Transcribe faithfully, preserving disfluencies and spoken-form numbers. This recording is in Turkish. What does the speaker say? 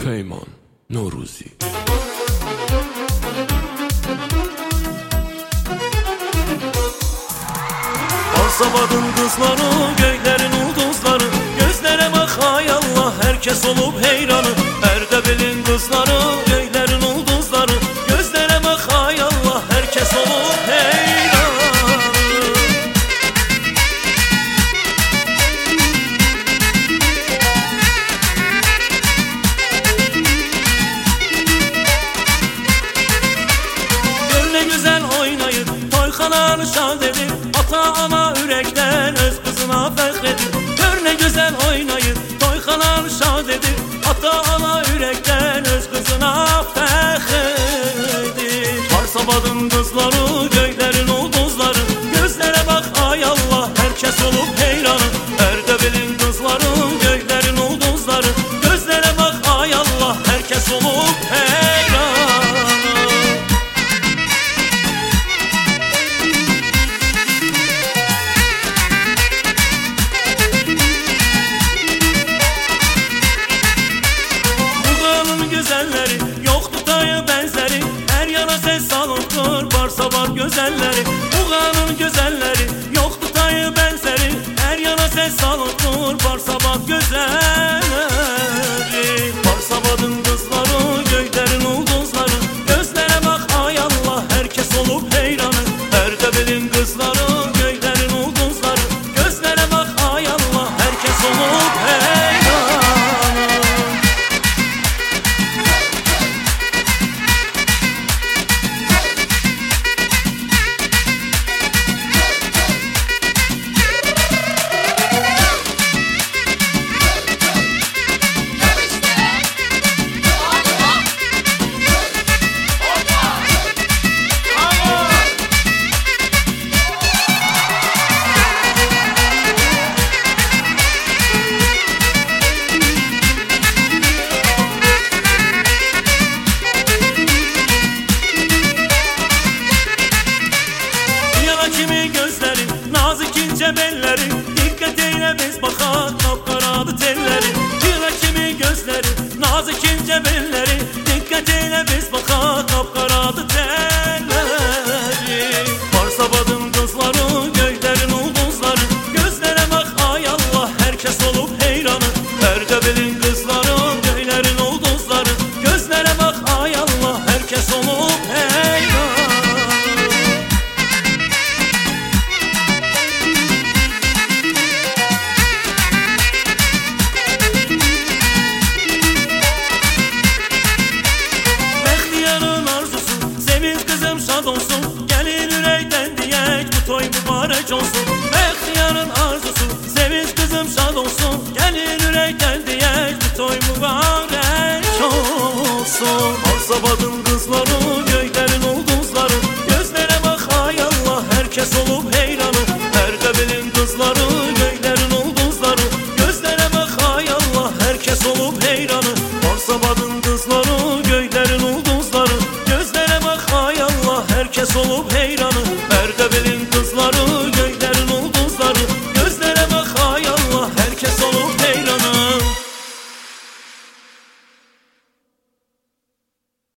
Peyman Noruzi. Alsabadın kızları, göylerin ulduzları, gözlere bak hay Allah, herkes olup heyranı. Erdebil'in kızları, göylerin ulduzları, gözlere bak hay Allah, herkes olup heyranı. Gör ne güzel oynayır, toyxananı şad edip, ata ana ürəkdən öz qızına fəxr edir. Gör nə gözəl oynayır, toyxananı şad edir, ata ana ürəkdən öz qızına fəxr edir. Arsabadın qızları, göylərin ulduzları, gözlərə bax ay Allah, herkes olub heyranı. Erdebil'in qızları, göylərin ulduzları, gözlərə bax ay Allah, herkes olub heyranı. Güzelleri yoktu tayı benzeri, her yana ses salıptır Barsabad güzelleri. Buğanın güzelleri yoktu tayı benzeri, her yana ses salıptır Barsabad güzelleri. Barsabadın kızları, göylerin ulduzları, gözlere bak ay Allah, herkes olup heyranı. Erdebil'in kızları, göylerin ulduzları, gözlere bak ay Allah, herkes olup heyranı. Kimi gözleri, nazik ince belleri, dikkat eyle biz bakak kapkaradı telleri. Yıla kimi gözleri, nazik ince belleri, dikkat eyle biz bakak kapkaradı telleri. Barsabadın kızları, göylerin ulduzları, gözlere bak ay Allah, herkes olup heyranı. Erdebil'in kızları, göylerin ulduzları, gözlere bak ay Allah, herkes olup heyranı. Olsun, gelin ürəkdən deyək, bu toy mübarək olsun. Bəxtiyarın arzusu, sevinç kızım şad olsun. Gelin ürəkdən deyək, bu toy mübarək olsun. Arsabadın kızları, göylerin ulduzları, gözlere bak ay Allah, herkes olup heyranı. Erdebil'in kızları, göylerin ulduzları, gözlere bak ay Allah, herkes olup heyranı. Arsabadın kızları, göylerin ulduzları, gözlere bak ay Allah, herkes olup heyranı.